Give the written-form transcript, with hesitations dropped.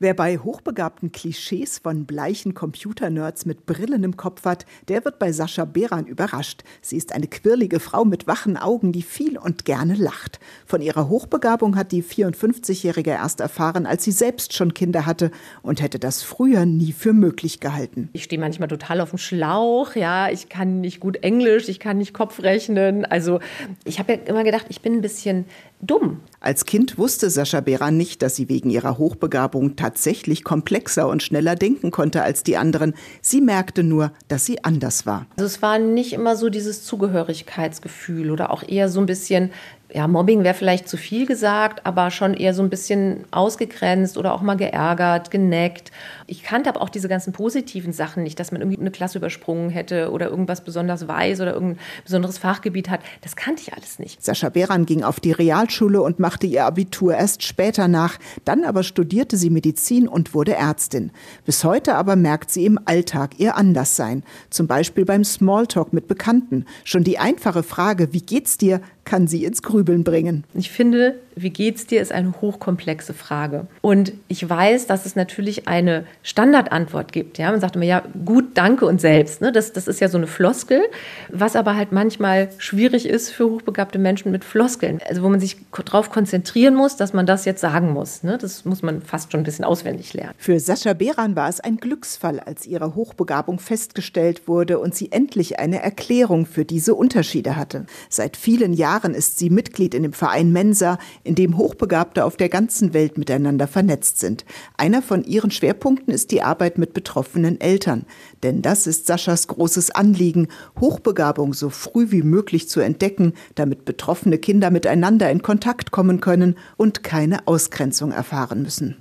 Wer bei hochbegabten Klischees von bleichen Computernerds mit Brillen im Kopf hat, der wird bei Sascha Beran überrascht. Sie ist eine quirlige Frau mit wachen Augen, die viel und gerne lacht. Von ihrer Hochbegabung hat die 54-Jährige erst erfahren, als sie selbst schon Kinder hatte und hätte das früher nie für möglich gehalten. Ich stehe manchmal total auf dem Schlauch, ja, ich kann nicht gut Englisch, ich kann nicht Kopfrechnen. Also ich habe ja immer gedacht, ich bin ein bisschen dumm. Als Kind wusste Sascha Beran nicht, dass sie wegen ihrer Hochbegabung tatsächlich komplexer und schneller denken konnte als die anderen. Sie merkte nur, dass sie anders war. Also es war nicht immer so dieses Zugehörigkeitsgefühl oder auch eher so ein bisschen, ja, Mobbing wäre vielleicht zu viel gesagt, aber schon eher so ein bisschen ausgegrenzt oder auch mal geärgert, geneckt. Ich kannte aber auch diese ganzen positiven Sachen nicht, dass man irgendwie eine Klasse übersprungen hätte oder irgendwas besonders weiß oder irgendein besonderes Fachgebiet hat. Das kannte ich alles nicht. Sascha Beran ging auf die Realschule und machte ihr Abitur erst später nach. Dann aber studierte sie Medizin und wurde Ärztin. Bis heute aber merkt sie im Alltag ihr Anderssein. Zum Beispiel beim Smalltalk mit Bekannten. Schon die einfache Frage, wie geht's dir, kann sie ins Grübeln bringen. Ich finde, wie geht's dir, ist eine hochkomplexe Frage. Und ich weiß, dass es natürlich eine Standardantwort gibt. Ja? Man sagt immer, ja, gut, danke und selbst. Ne? Das ist ja so eine Floskel, was aber halt manchmal schwierig ist für hochbegabte Menschen mit Floskeln. Also wo man sich darauf konzentrieren muss, dass man das jetzt sagen muss. Ne? Das muss man fast schon ein bisschen auswendig lernen. Für Sascha Beran war es ein Glücksfall, als ihre Hochbegabung festgestellt wurde und sie endlich eine Erklärung für diese Unterschiede hatte. Seit vielen Jahren ist sie Mitglied in dem Verein Mensa, in dem Hochbegabte auf der ganzen Welt miteinander vernetzt sind. Einer von ihren Schwerpunkten ist die Arbeit mit betroffenen Eltern. Denn das ist Saschas großes Anliegen, Hochbegabung so früh wie möglich zu entdecken, damit betroffene Kinder miteinander in Kontakt kommen können und keine Ausgrenzung erfahren müssen.